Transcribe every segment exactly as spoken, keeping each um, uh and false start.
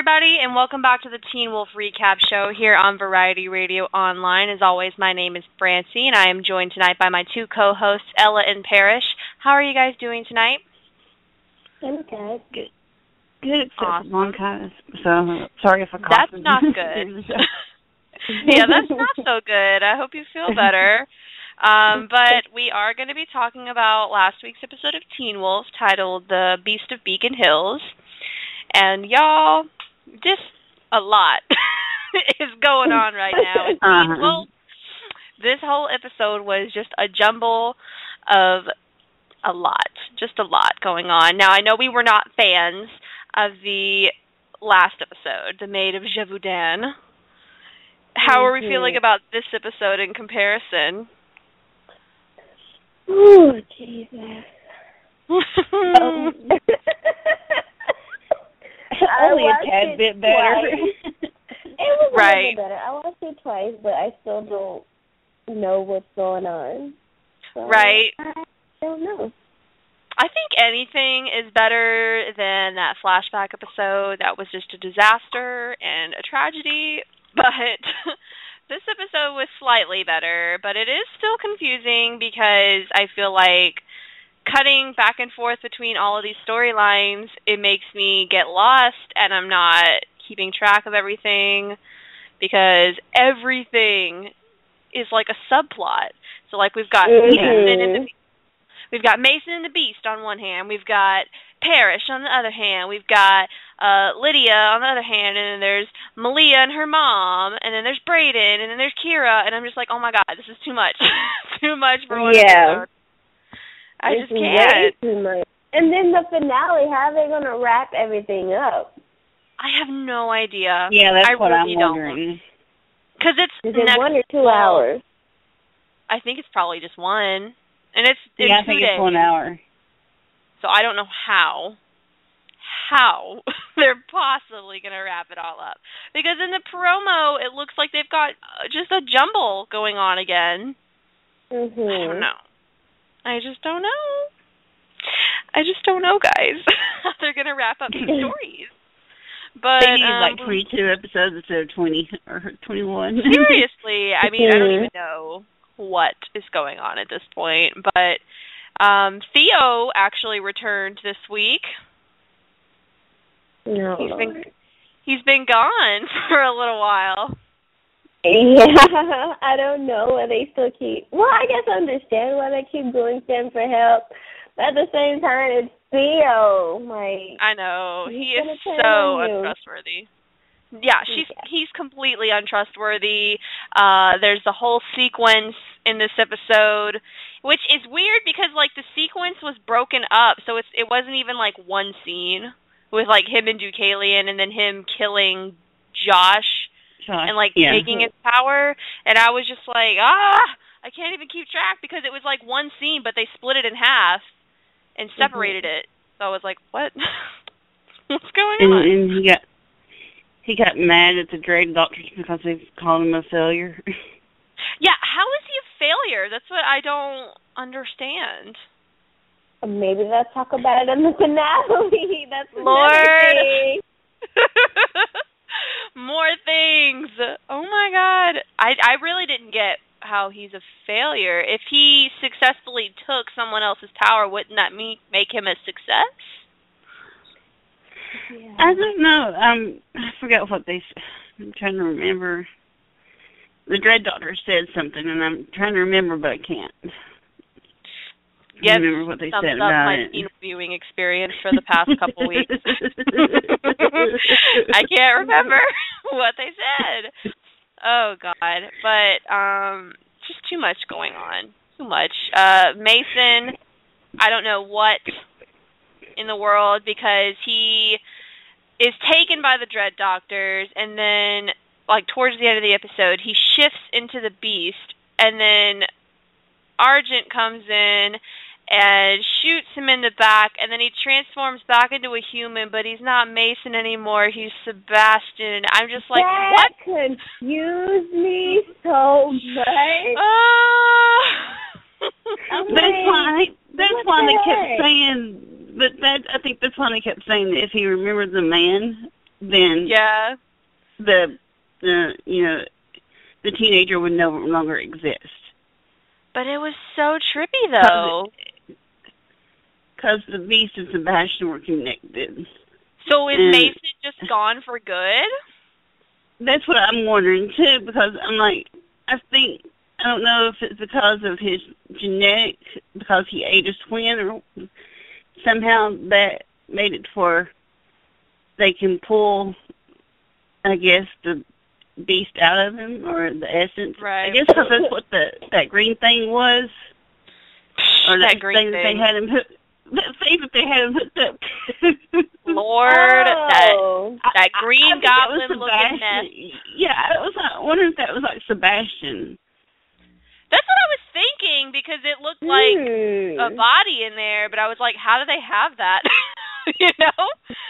everybody, and welcome back to the Teen Wolf Recap Show here on Variety Radio Online. As always, my name is Francie, and I am joined tonight by my two co-hosts, Ella and Parrish. How are you guys doing tonight? I'm good. Good. Good, except awesome. for bronchitis. So, sorry if I cough. That's not good. Yeah, that's not so good. I hope you feel better. Um, but we are going to be talking about last week's episode of Teen Wolf titled The Beast of Beacon Hills. And y'all, just a lot is going on right now in uh-huh. Teen Wolf. This whole episode was just a jumble of a lot, just a lot going on. Now, I know we were not fans of the last episode, The Maid of Gévaudan. How are we feeling about this episode in comparison? Oh, Jesus. um, Only a tad bit better. It was right. a little bit better. I watched it twice, but I still don't know what's going on. So right. I don't know. I think anything is better than that flashback episode that was just a disaster and a tragedy, but this episode was slightly better, but it is still confusing because I feel like cutting back and forth between all of these storylines, it makes me get lost, and I'm not keeping track of everything because everything is like a subplot. So, like, we've got mm-hmm. Mason and the we've got Mason and the Beast on one hand, we've got Parrish on the other hand, we've got uh, Lydia on the other hand, and then there's Malia and her mom, and then there's Brayden, and then there's Kira, and I'm just like, oh my god, this is too much, too much for one yeah. episode. I it's just can't. Too much. And then the finale, how are they going to wrap everything up? I have no idea. Yeah, that's I what really I'm wondering. Because it's Is it next one or two fall. hours? I think it's probably just one. And it's in Yeah, I two think days. it's one hour. So I don't know how, how they're possibly going to wrap it all up. Because in the promo, it looks like they've got just a jumble going on again. Mm-hmm. I don't know. I just don't know. I just don't know, guys, how they're going to wrap up these stories. But They need um, like twenty-two episodes instead of twenty or twenty-one. Seriously, I mean, I don't even know what is going on at this point. But um, Theo actually returned this week. No. He's been he's been gone for a little while. Yeah, I don't know why they still keep. Well, I guess I understand why they keep going to him for help. But at the same time, it's Theo. Like, I know he he's is gonna turn so on you. untrustworthy. Yeah, she's Yeah. he's completely untrustworthy. Uh, there's the whole sequence in this episode, which is weird because like the sequence was broken up, so it's it wasn't even like one scene with like him and Deucalion, and then him killing Josh. Josh, and, like, yeah. taking his power, and I was just like, ah, I can't even keep track because it was, like, one scene, but they split it in half and separated mm-hmm. it. So I was like, what? What's going and, on? And he got he got mad at the Dread Doctors because they called him a failure. Yeah, how is he a failure? That's what I don't understand. Maybe let's talk about it in the finale. That's Lord. another thing. More things. Oh my god. I I really didn't get how he's a failure. If he successfully took someone else's power, wouldn't that mean make him a success? Yeah. I don't know. Um, I forgot what they said. I'm trying to remember. The Dread Doctor said something, and I'm trying to remember, but I can't. Yes, remember what they sums said up about my it. teen viewing experience for the past couple weeks. I can't remember what they said. Oh God, but um, just too much going on. Too much. Uh, Mason, I don't know what in the world because he is taken by the Dread Doctors, and then like towards the end of the episode, he shifts into the Beast, and then Argent comes in and shoots him in the back, and then he transforms back into a human, but he's not Mason anymore, he's Sebastian. I'm just like, that what? confused me so much. Oh. I'm That's like, why that's what why the they kept heck? saying but that I think that's why they kept saying that if he remembered the man then yeah, the the you know the teenager would no longer exist. But it was so trippy though. Because the Beast and Sebastian were connected. So is and Mason just gone for good? That's what I'm wondering too, because I'm like, I think, I don't know if it's because of his genetic, because he ate his twin, or somehow that made it for they can pull, I guess, the Beast out of him, or the essence. Right. I guess because that's what the that green thing was. Or that that green thing, thing. that they had him hooked, that thing that they had him hooked up. Lord, oh. that that green I, I goblin looking mess. Yeah, I was like, wondering if that was like Sebastian. That's what I was thinking, because it looked like Hmm. a body in there, but I was like, how do they have that? You know?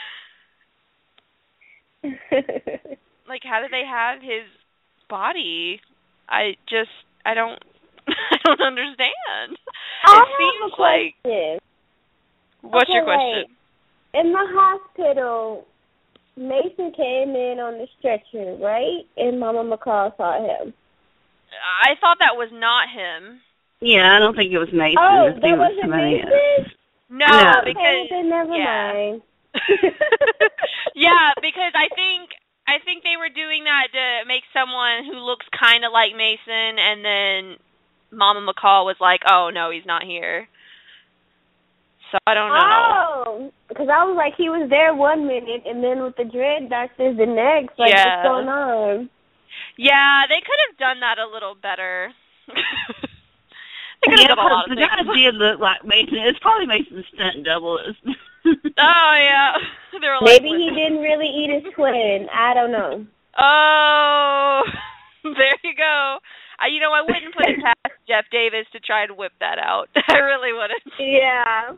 Like, how do they have his body? I just, I don't, I don't understand. I It have seems a question. What's Okay, your question? Like, in the hospital, Mason came in on the stretcher, right? And Mama McCall saw him. I thought that was not him. Yeah, I don't think it was Mason. Oh, I think that it was wasn't somebody Mason? else. No, No. because Okay, then never yeah. mind. Yeah, because I think I think they were doing that to make someone who looks kind of like Mason, and then Mama McCall was like, "Oh no, he's not here." So I don't know. Oh, because I was like, he was there one minute, and then with the dread doctors the next. Like, Yeah. what's going on? Yeah, they could have done that a little better. They could have Yeah, done a lot because of the things. guy did look like Mason. It's probably Mason's stunt double. Oh yeah, they were like, Maybe he didn't really eat his twin. I don't know. Oh, there you go. I, you know, I wouldn't put it past Jeff Davis to try and whip that out. I really wouldn't. Yeah.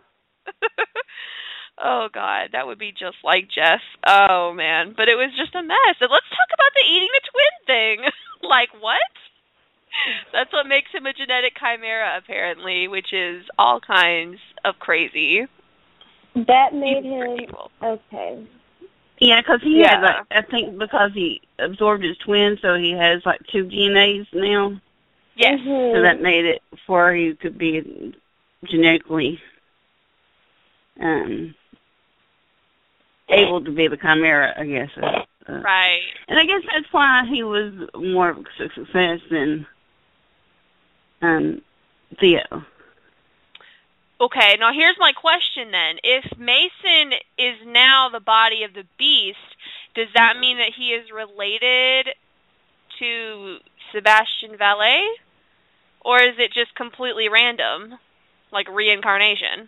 Oh God, that would be just like Jeff. Oh man, but it was just a mess. And let's talk about the eating the twin thing. Like what? That's what makes him a genetic chimera, apparently, which is all kinds of crazy. That made Even for him people. okay. Yeah, because he Yeah. had, like, I think because he absorbed his twin, so he has, like, two D N As now. Yes. Mhm. So that made it for he could be genetically um, able to be the chimera, I guess. Uh, uh, Right. And I guess that's why he was more of a success than um, Theo. Okay, now here's my question then. If Mason is now the body of the Beast, does that mean that he is related to Sebastian Valet? Or is it just completely random, like reincarnation?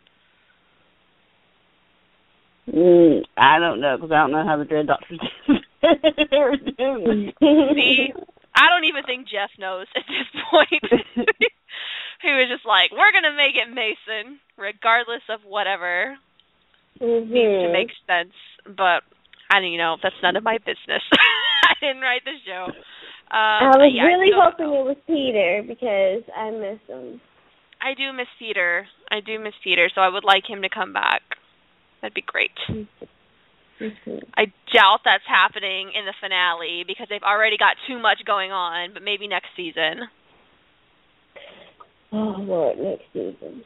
Mm, I don't know, because I don't know how the Dread Doctors are doing. See, I don't even think Jeff knows at this point. He was just like, we're going to make it Mason, regardless of whatever Mhm. needs to make sense. But, I don't you know, that's none of my business. I didn't write the show. Um, I was yeah, really I hoping it was Peter because I miss him. I do miss Peter. I do miss Peter, so I would like him to come back. That'd be great. Mhm. I doubt that's happening in the finale because they've already got too much going on, but maybe next season. Oh Lord, next season.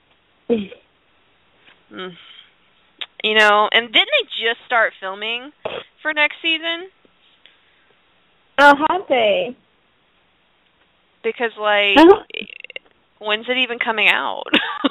Mm. You know, and didn't they just start filming for next season? Oh, have they? Because, like, Uh-huh. when's it even coming out?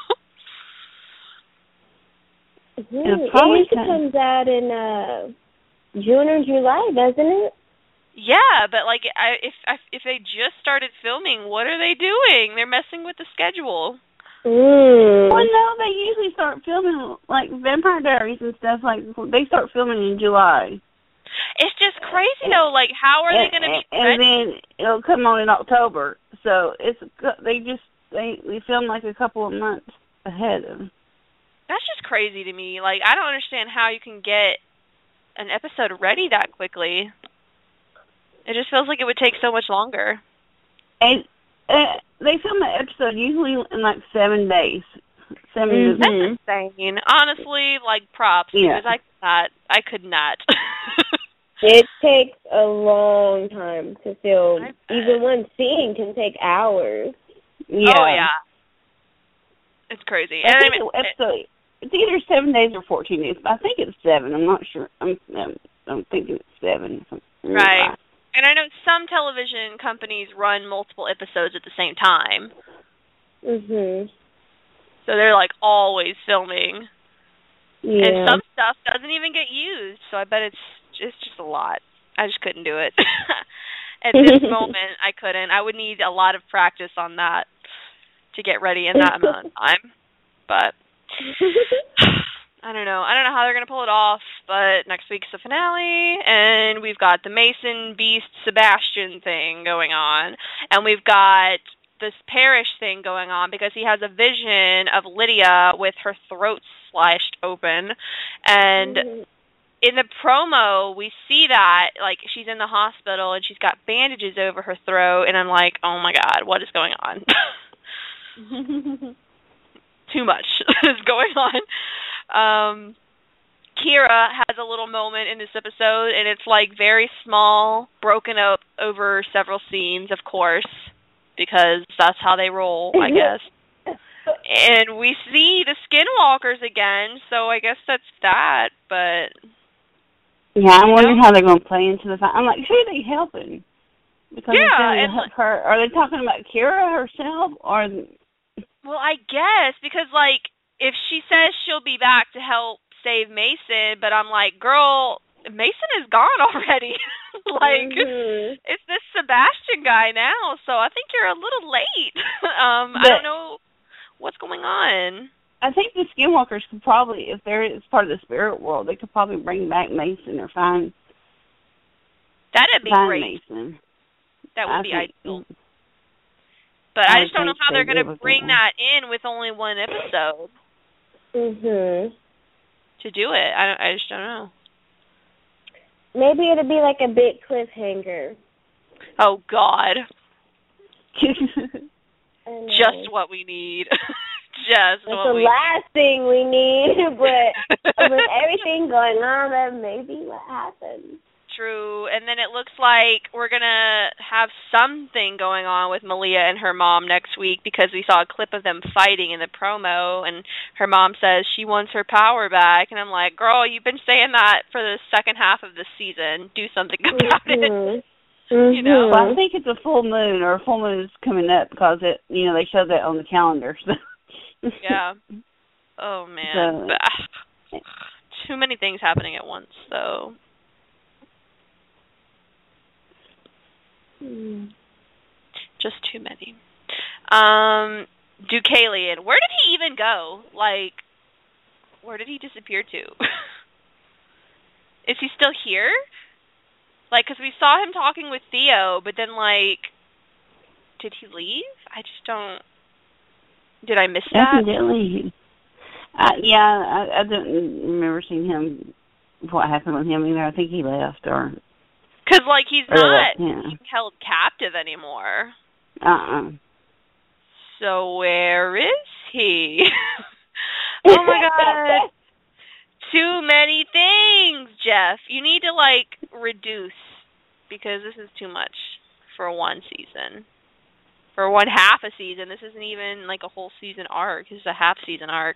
Mhm. It probably usually can. comes out in uh, June or July, doesn't it? Yeah, but, like, I, if I, if they just started filming, what are they doing? They're messing with the schedule. Mm. Well, no, they usually start filming, like, Vampire Diaries and stuff, like, they start filming in July. It's just crazy, though. Like, how are and, they going to be and, and then it'll come on in October. So it's they just, they, they film, like, a couple of months ahead of. That's just crazy to me. Like, I don't understand how you can get an episode ready that quickly. It just feels like it would take so much longer. And uh, they film an episode usually in, like, seven days. Seven Mhm. to That's insane. Honestly, like, props. Yeah. Because I could not. I could not. It takes a long time to film. Even one scene can take hours. Yeah. Oh, yeah. It's crazy. I And think I mean, the episode, it's either seven days or fourteen days. But I think it's seven. I'm not sure. I'm I'm, I'm thinking it's seven. right. And I know some television companies run multiple episodes at the same time. Mhm. So they're like always filming. Yeah. And some stuff doesn't even get used. So I bet it's it's just a lot. I just couldn't do it. At this moment, I couldn't. I would need a lot of practice on that to get ready in that amount of time. But I don't know. I don't know how they're going to pull it off, but next week's the finale, and we've got the Mason, Beast, Sebastian thing going on, and we've got this Parrish thing going on because he has a vision of Lydia with her throat slashed open, and Mm-hmm. in the promo, we see that, like, she's in the hospital, and she's got bandages over her throat, and I'm like, oh my god, what is going on? Too much is going on. Um, Kira has a little moment in this episode, and it's like very small, broken up over several scenes, of course, because that's how they roll, I guess. And we see the Skinwalkers again, so I guess that's that, but... Yeah, I'm wondering how they're going to play into the fight. I'm like, who are they helping? Because Yeah, they're and- to help her. Are they talking about Kira herself, or... Well, I guess, because, like, if she says she'll be back to help save Mason, but I'm like, girl, Mason is gone already. Like, Mhm. it's this Sebastian guy now, so I think you're a little late. um, I But- don't know what's going on. I think the Skinwalkers could probably, if they're it's part of the spirit world, they could probably bring back Mason or find, That'd be find great. Mason. That would I be think- ideal. But I I would just don't know think how they they're going did to with bring that. that in with only one episode Mhm. to do it. I, don't, I just don't know. Maybe it'll be like a big cliffhanger. Oh, God. I know. Just what we need. Just That's what the we last thing we need, but with everything going on, that may be what happens. True. And then it looks like we're going to have something going on with Malia and her mom next week because we saw a clip of them fighting in the promo, and her mom says she wants her power back. And I'm like, girl, you've been saying that for the second half of the season. Do something about it. Mm-hmm. You know? Well, I think it's a full moon, or a full moon is coming up because it, you know, they show that on the calendar. So. Yeah. Oh, man. So- But, ah, too many things happening at once, so... Mm. Just too many. Um, Deucalion. Where did he even go? Like, where did he disappear to? Is he still here? Like, because we saw him talking with Theo, but then, like, did he leave? I just don't... Did I miss that? Definitely. Uh, yeah, I, I don't remember seeing him, what happened with him either. I think he left, or... Because, like, he's or not left, yeah. being held captive anymore. Uh-uh. So where is he? Oh, my God. Too many things, Jeff. You need to, like, reduce, because this is too much for one season. For one half a season. This isn't even, like, a whole season arc. This is a half-season arc.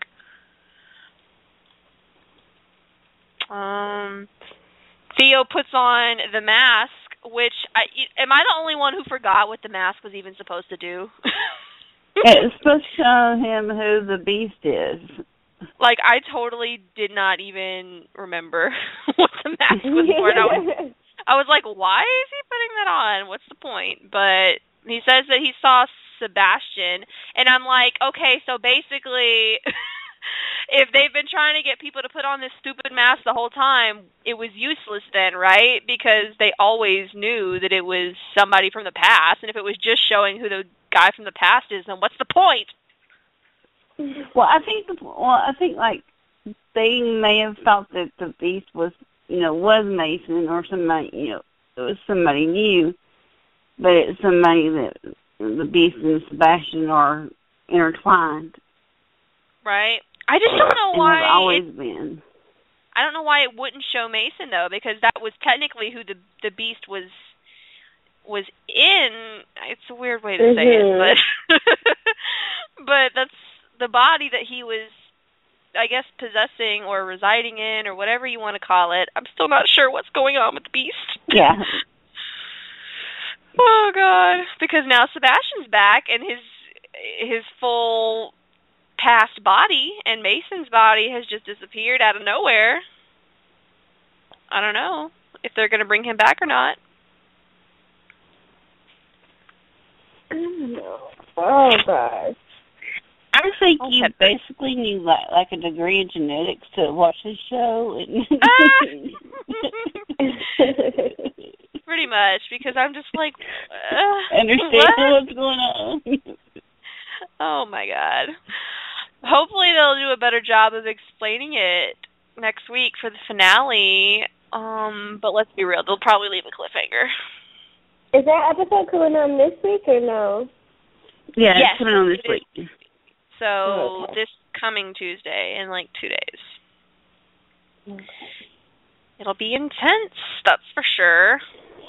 Um, Theo puts on the mask, which, I, am I the only one who forgot what the mask was even supposed to do? It's supposed to show him who the beast is. Like, I totally did not even remember what the mask was for. And I was, I was like, why is he putting that on? What's the point? But he says that he saw Sebastian, and I'm like, okay, so basically, if they've been trying to get people to put on this stupid mask the whole time, it was useless then, right? Because they always knew that it was somebody from the past, and if it was just showing who the guy from the past is, then what's the point? Well, I think, the, well, I think, like, they may have thought that the beast was, you know, was Mason or somebody, you know, it was somebody new, but it's somebody that the beast and Sebastian are intertwined. Right? I just don't know And why. have always it, been. I don't know why it wouldn't show Mason though, because that was technically who the the Beast was was in. It's a weird way to mm-hmm. say it, but but that's the body that he was, I guess, possessing or residing in, or whatever you want to call it. I'm still not sure what's going on with the Beast. Yeah. Oh God! Because now Sebastian's back, and his his full past body and Mason's body has just disappeared out of nowhere. I don't know if they're going to bring him back or not. I don't know. Oh gosh. I think you basically need like, like a degree in genetics to watch this show. Pretty much, because I'm just like, uh, understand what? what's going on. Oh my God. Hopefully they'll do a better job of explaining it next week for the finale. Um, but let's be real, they'll probably leave a cliffhanger. Is that episode coming on this week or no? Yeah, yes, it's coming on this week. Is. So okay. This coming Tuesday in like two days. Okay. It'll be intense, that's for sure.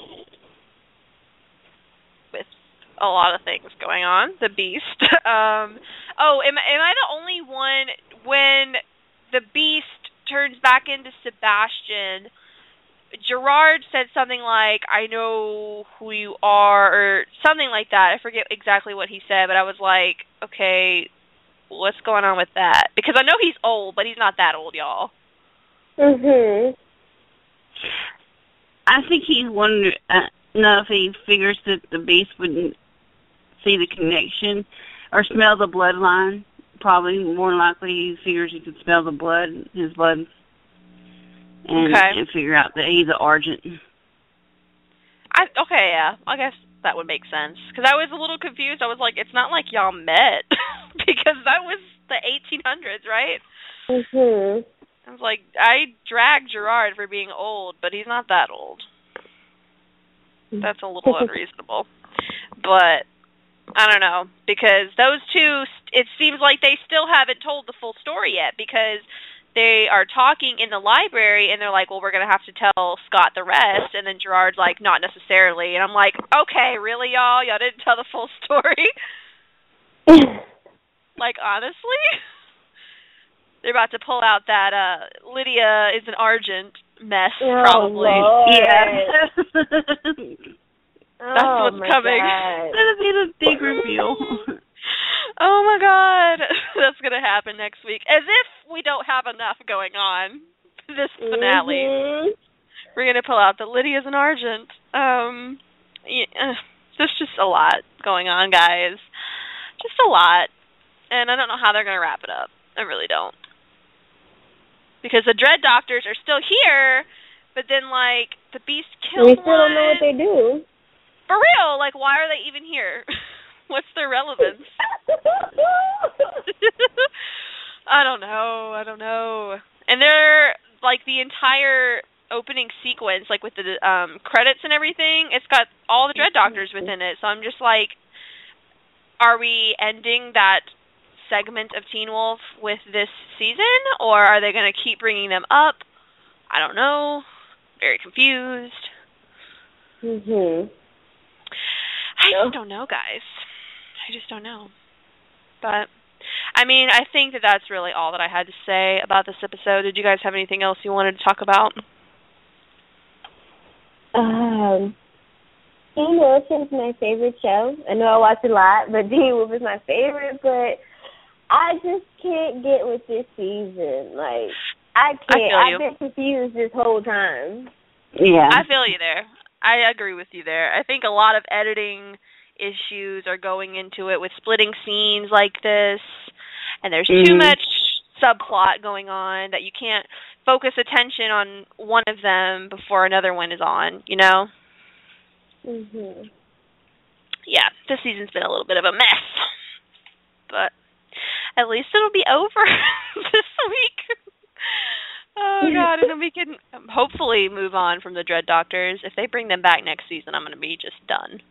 With a lot of things going on. The Beast. um, oh, am, am I the only one when the Beast turns back into Sebastian? Gerard said something like, I know who you are, or something like that. I forget exactly what he said, but I was like, okay, what's going on with that? Because I know he's old, but he's not that old, y'all. Mhm. I think he's wondering, uh, no, if he figures that the Beast wouldn't see the connection or smell the bloodline. Probably more likely he figures he could smell the blood, his blood. And, okay. and figure out that he's an Argent. I, okay, yeah. I guess that would make sense. Because I was a little confused. I was like, it's not like y'all met. Because that was the eighteen hundreds, right? Mhm. I was like, I dragged Gerard for being old, but he's not that old. That's a little unreasonable. But, I don't know. Because those two, it seems like they still haven't told the full story yet. Because they are talking in the library, and they're like, well, we're going to have to tell Scott the rest. And then Gerard's like, not necessarily. And I'm like, okay, really, y'all? Y'all didn't tell the full story? Like, honestly? They're about to pull out that uh, Lydia is an Argent mess, oh, probably. Lord. Yeah. That's oh, what's coming. That'll be the big reveal. Oh my God, that's gonna happen next week. As if we don't have enough going on this finale. Mm-hmm. We're gonna pull out the Lydia's an Argent. Um, yeah, there's just a lot going on, guys. Just a lot, and I don't know how they're gonna wrap it up. I really don't, because the Dread Doctors are still here, but then like the Beast killed We still one. don't know what they do. For real, like why are they even here? What's their relevance? I don't know. I don't know. And they're, like, the entire opening sequence, like, with the um, credits and everything, it's got all the Dread Doctors within it. So I'm just like, are we ending that segment of Teen Wolf with this season? Or are they going to keep bringing them up? I don't know. Very confused. Mhm. I just don't know, guys. I just don't know. But, I mean, I think that that's really all that I had to say about this episode. Did you guys have anything else you wanted to talk about? Um, Teen Wolf is my favorite show. I know I watch a lot, but Teen Wolf is my favorite, but I just can't get with this season. Like, I can't. I I've been confused this whole time. Yeah. I feel you there. I agree with you there. I think a lot of editing issues are going into it with splitting scenes like this, and there's mm. too much subplot going on that you can't focus attention on one of them before another one is on, you know? Mhm. Yeah, this season's been a little bit of a mess. But at least it'll be over this week. Oh, God, and then we can hopefully move on from the Dread Doctors. If they bring them back next season, I'm going to be just done.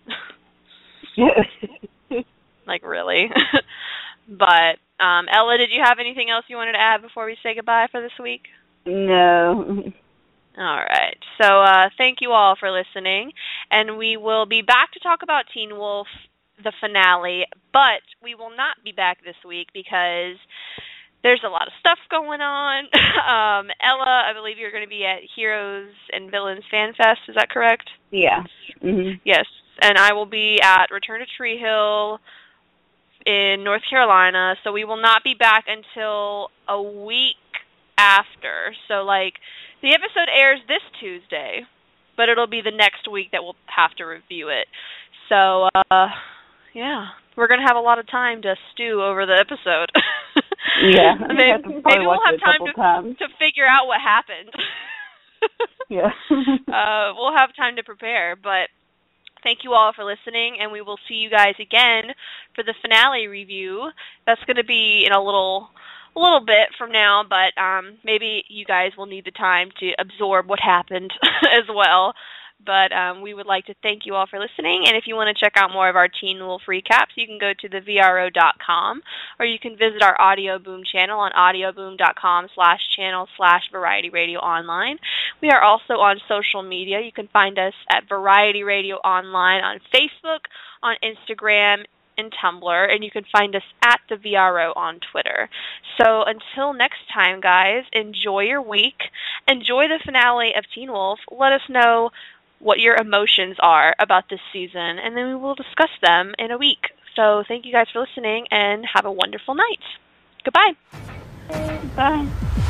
Like, really? But, um, Ella, did you have anything else you wanted to add before we say goodbye for this week? No. All right. So uh, thank you all for listening, and we will be back to talk about Teen Wolf, the finale, but we will not be back this week because there's a lot of stuff going on. um, Ella, I believe you're going to be at Heroes and Villains Fan Fest. Is that correct? Yeah. Mm-hmm. Yes. And I will be at Return to Tree Hill in North Carolina, so we will not be back until a week after. So, like, the episode airs this Tuesday, but it'll be the next week that we'll have to review it. So, uh, yeah, we're going to have a lot of time to stew over the episode. Yeah. maybe maybe we'll have time to, to figure out what happened. Yeah. uh, we'll have time to prepare, but thank you all for listening, and we will see you guys again for the finale review. That's going to be in a little... a little bit from now, but um, maybe you guys will need the time to absorb what happened as well. But um, we would like to thank you all for listening, and if you want to check out more of our Teen Wolf recaps, you can go to the V R O dot com, or you can visit our Audio Boom channel on audioboom.com slash channel slash Variety Radio Online. We are also on social media. You can find us at Variety Radio Online on Facebook, on Instagram, and Tumblr, and you can find us at the V R O on Twitter. So until next time, guys, enjoy your week. Enjoy the finale of Teen Wolf. Let us know what your emotions are about this season, and then we will discuss them in a week. So thank you guys for listening, and have a wonderful night. Goodbye. Bye.